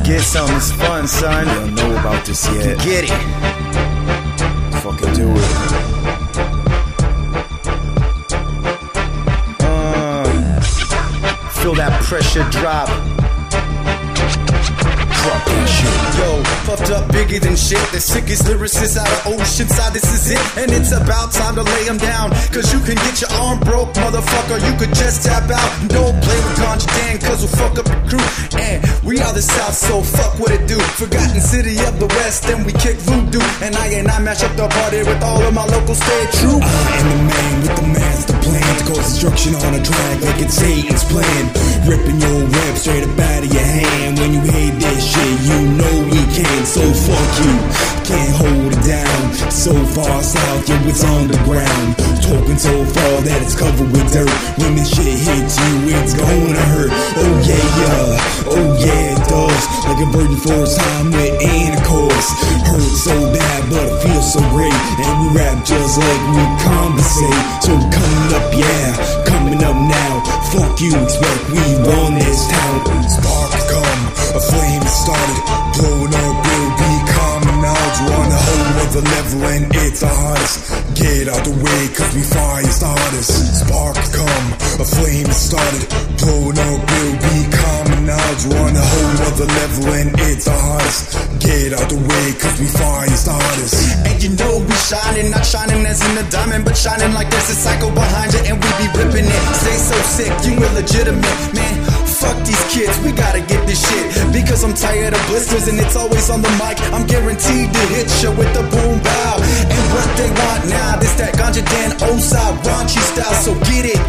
get some, it's fun, son. You don't know about this yet. Get it. Fucking do it. Feel that pressure drop. Drop that shit. Yo, puffed up bigger than shit. The sickest lyricist out of Oceanside, this is it. And it's about time to lay them down. Cause you can get your arm broke, motherfucker. You could just tap out. And don't play with Ganja Dan, cause we'll fuck up your crew. And we are the South, so fuck what it do. Forgotten city of the West, then we kick voodoo. And I mash up the party with all of my locals, stay true. I am the man with the master plan to cause destruction on a track like it's Satan's plan. Ripping your rap straight up out of your hand. When you hate this shit, you know we can. So fuck you, can't hold it down. So far south, yeah, it's underground. Talking so far that it's covered with dirt. When this shit hits you, it's gonna hurt. Oh yeah, it does. Like a virgin for a time with intercourse. Hurts so bad, but it feels so great. And we rap just like we compensate. So coming up now. Fuck you, expect we run this town. Spark has come, a flame has started. Blowing up will be common knowledge. We're on a whole other level and it's the hottest. Get out the way cause we fire starters. Spark has come, a flame has started. Blowing up will be common knowledge. We're on a whole other level and it's the hottest. Get out the way cause we fire starters. And you know we shining, not shining as in a diamond, but shining like there's a cycle behind you and we be ripping it. Stay so sick, you illegitimate, man. Fuck these kids, we gotta get this shit. Because I'm tired of blisters and it's always on the mic. I'm guaranteed to hit you with the boom bow. And what they want now, this that Ganja Dan Osai raunchy style, so get it.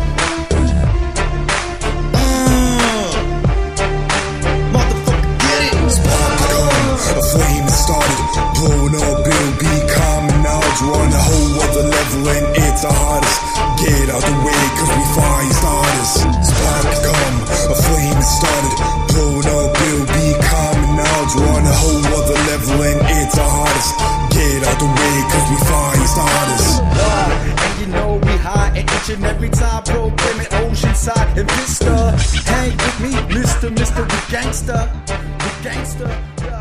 Motherfucker, get it. Spark has come, a flame has started. Blowing up will be common knowledge. We're on a whole other level and it's the hottest. Get out the way cause we fire starters. Spark has come, a flame has started. Blowing up will be common knowledge. We're on a whole other level and it's the hottest. Get out the way cause we fire starters. And you know we high and each and every time programming Oceanside and Vista. Hang with me, Mr. We gangsta, yeah.